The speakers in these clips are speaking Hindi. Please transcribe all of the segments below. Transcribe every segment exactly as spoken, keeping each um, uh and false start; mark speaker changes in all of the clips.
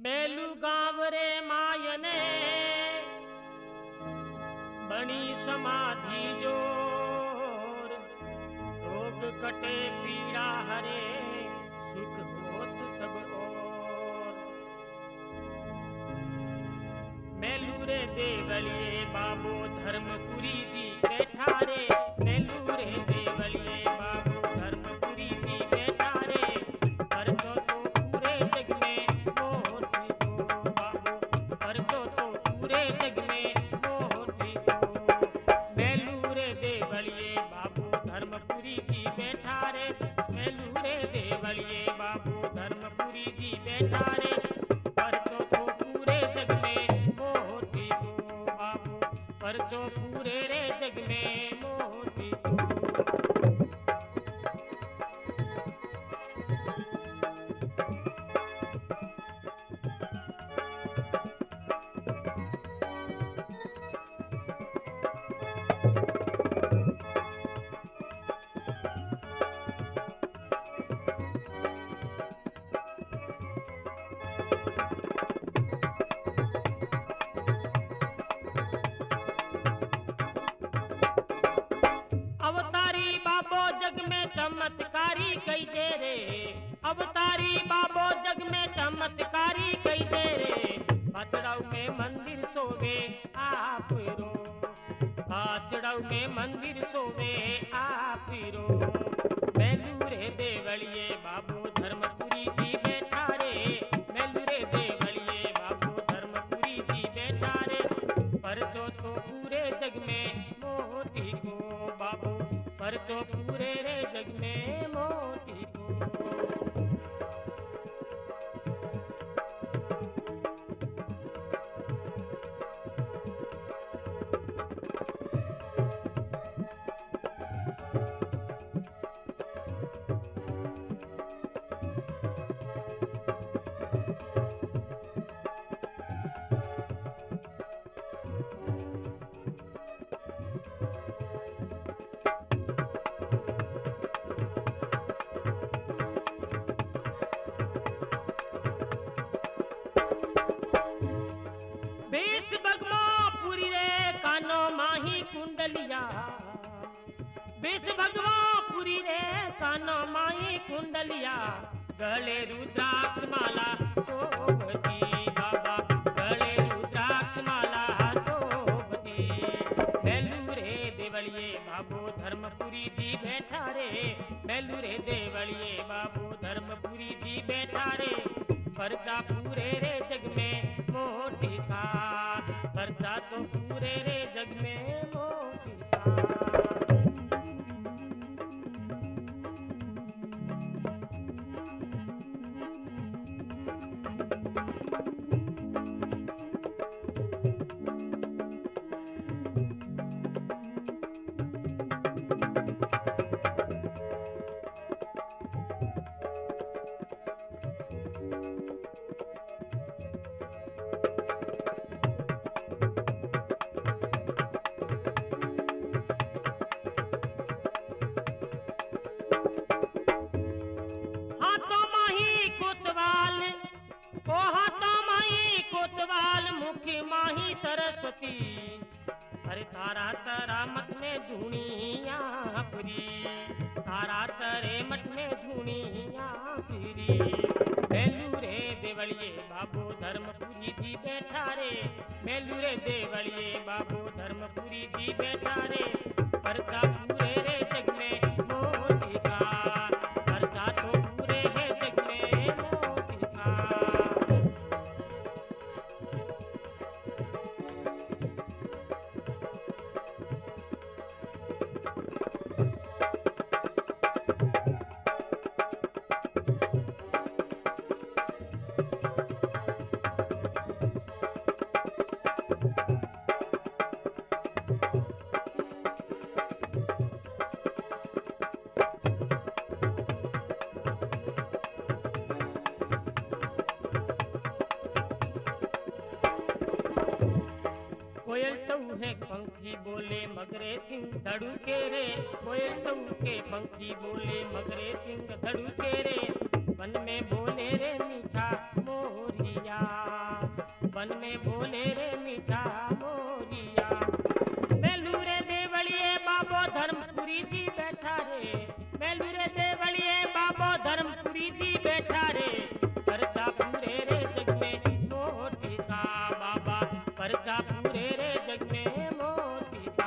Speaker 1: मेलू गांव रे मायने बनी समाधि जोर, रोग कटे पीड़ा हरे, सुख होत सब और। मेलू रे देवलिए बाबो धर्मपुरी जी बैठा रे, मेलू रे देवलिए बाबो धर्मपुरी जी बैठा रे, पर तो तो पूरे जग में मोती को बाबो, पर तो तो पूरे जग में मोती को। मेलू रे देवलिए बाबो धर्मपुरी जी बैठा रे, मेलू रे देवलिए बाबो धर्मपुरी जी बैठा रे, पर तो तो पूरे जग में मोती को बाबू, पर तो पूरे रे जग में मोती को। अवतारी बाबो जग में चमत्कारी कई दे रे, अवतारी बाबो जग में चमत्कारी कई दे रे, बाछड़ाऊ में मंदिर सोवे आप रो, बाछड़ाऊ में मंदिर सोवे आप रो। मेलू रे देवलिए बाबू धर्मपुरी जी बैठा रे, मेलू रे देवलिए बाबू धर्मपुरी जी बैठा रे, पर तो तो पूरे जग में मोती को बाबू, पर तो पूरे रे जग में मोती को। बीस भगवा पुरी रे कानो माही कुंडलिया, बीस भगवा पुरी रे कानो माही कुंडलिया, गले रुद्राक्ष माला शोभती बाबा, गले रुद्राक्ष माला शोभती। मेलू रे देवलिए बाबू धर्मपुरी जी बैठा रे, मेलू रे देवलिए बाबू धर्मपुरी जी बैठा रे, परचा पूरे रे जग में मोती था, परचा तो पूरे रे जग में मोती था। ओ हाथा माही कोतवाल, मुख माही सरस्वती, अरे तारा तारा मत में धुनिया पुरी, तारा तरे मठ में धुनिया पुरी। मेलू रे देवलिए बाबू धर्मपुरी जी बैठा रे, मेलू रे देवलिए बाबू धर्मपुरी जी बैठा रे, परचा पूरे रे जग में मोती का, परचा तो पूरे रे जग में मोती का। कोयल टऊ है पंखी बोले मगरे सिंह धड़ुके रे, कोयल टऊ के पंखी बोले मगरे सिंह धड़ुके रे, वन में बोले रे मीठा मोरिया, वन में बोले रे मीठा मोरिया। मेलू रे देवलिए बाबो धर्मपुरी जी बैठा रे, मेलू रे देवलिए बाबो धर्मपुरी जी बैठा रे। परचा पूरे रे जग में मोटी का बाबा, परचा पूरे रे जग में मोटी का।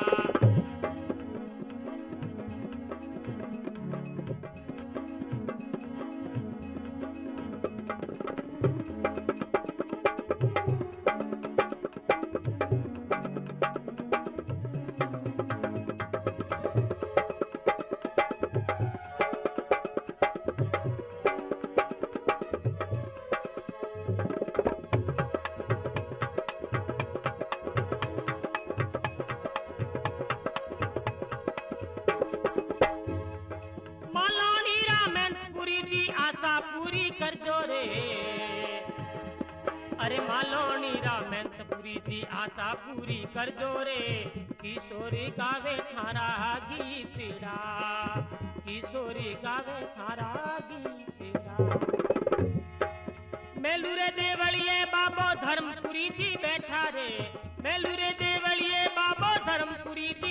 Speaker 1: आशा पूरी कर जो रे, अरे मालोनी रामैंतपुरी जी आशा पूरी कर जो रे। किशोरी गावे थारा गीतड़ा, किशोरी गावे थारा गीतड़ा। मेलू रे देवलिए बाबो धर्मपुरी जी बैठा रे, मेलू रे देवलिए बाबो धर्मपुरी